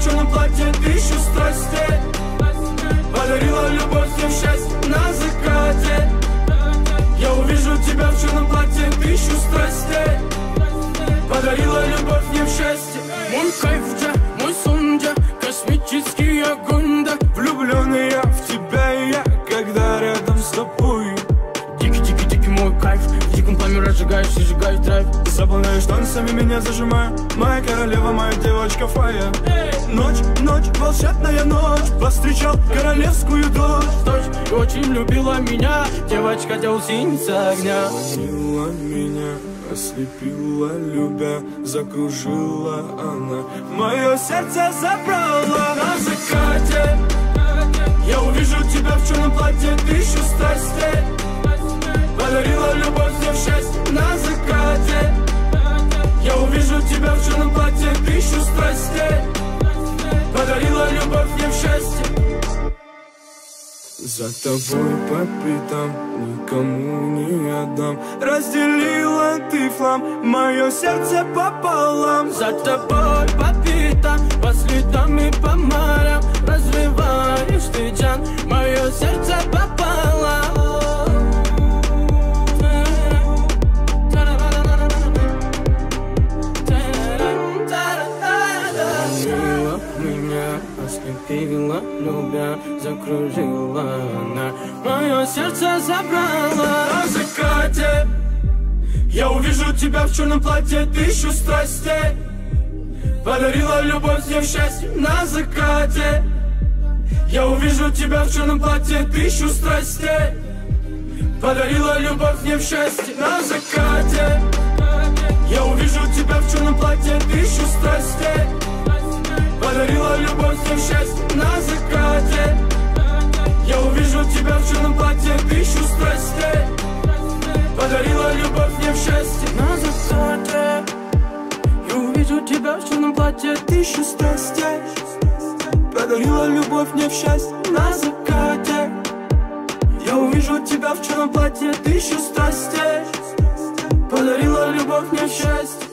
в черном платье тысячу страстей. Подарила любовь мне в счастье на закате. Я увижу тебя в черном платье тысячу страстей. Подарила любовь мне в счастье. Мой кайф, да, мой сон, да, космический огонь, да. Влюбленный я в тебя, и я, когда рядом с тобой. Дикий мой кайф, в диком пламя разжигаешь и сжигаешь драйв. Заполняешь танцами, меня зажимая. Моя королева, моя девочка Фая. Ночь, волшебная ночь. Повстречал королевскую дочь. Дочь очень любила меня, девочка делсинца огня. Манила меня, ослепила, любя, закружила она. Мое сердце забрала на закате. Я увижу тебя в черном платье тысячу страстей. Подарила любовь мне в счастье на закате. Я увижу тебя в черном платье тысячу страстей. Подарила любовь мне в счастье. За тобой по пятам, никому не отдам. Разделила ты флам, мое сердце пополам. За тобой по пятам, по следам и по морям. Разрываешь ты, Джан, мое сердце пополам. Ослепила, любя, закружила она. Мое сердце забрала на закате. Я увижу тебя в черном платье тысячу страстей. Подарила любовь мне в счастье на закате. Я увижу тебя в черном платье тысячу страстей. Подарила любовь мне в счастье на закате. Я увижу тебя в черном платье тысячу страстей. Подарила любовь мне в счастье на закате. Я увижу тебя в черном платье тысячу страстей. Подарила любовь мне в счастье на закате. Я увижу тебя в черном платье тысячу страстей. Подарила любовь мне в счастье на закате. Я увижу тебя в черном платье тысячу страстей. Подарила любовь мне в счастье.